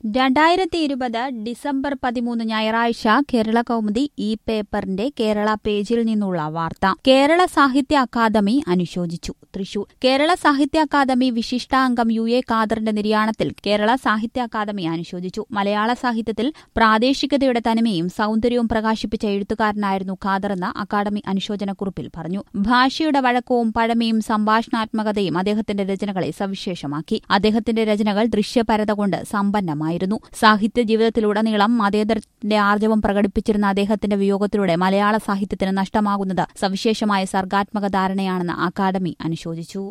2020 December 13 ഞായറാഴ്ച കേരള കൗമുദി ഈ പേപ്പറിന്റെ കേരള പേജിൽ നിന്നുള്ള വാർത്ത. കേരള സാഹിത്യ അക്കാദമി അനുശോചിച്ചു. തൃശൂർ. കേരള സാഹിത്യ അക്കാദമി വിശിഷ്ടാംഗം UA ഖാദറിന്റെ നിര്യാണത്തിൽ കേരള സാഹിത്യ അക്കാദമി അനുശോചിച്ചു. മലയാള സാഹിത്യത്തിൽ പ്രാദേശികതയുടെ തനിമയും സൗന്ദര്യവും പ്രകാശിപ്പിച്ച എഴുത്തുകാരനായിരുന്നു ഖാദറെന്ന് അക്കാദമി അനുശോചനക്കുറിപ്പിൽ പറഞ്ഞു. ഭാഷയുടെ വഴക്കവും പഴമയും സംഭാഷണാത്മകതയും അദ്ദേഹത്തിന്റെ രചനകളെ സവിശേഷമാക്കി. അദ്ദേഹത്തിന്റെ രചനകൾ ദൃശ്യപരത കൊണ്ട് സമ്പന്നമായിരുന്നു. സാഹിത്യ ജീവിതത്തിലുടനീളം മതേതരത്തിന്റെ ആർജവം പ്രകടിപ്പിച്ചിരുന്ന അദ്ദേഹത്തിന്റെ വിയോഗത്തിലൂടെ മലയാള സാഹിത്യത്തിന് നഷ്ടമാകുന്നത് സവിശേഷമായ സർഗാത്മക ധാരണയാണെന്ന് അക്കാദമി അനുശോചിച്ചു.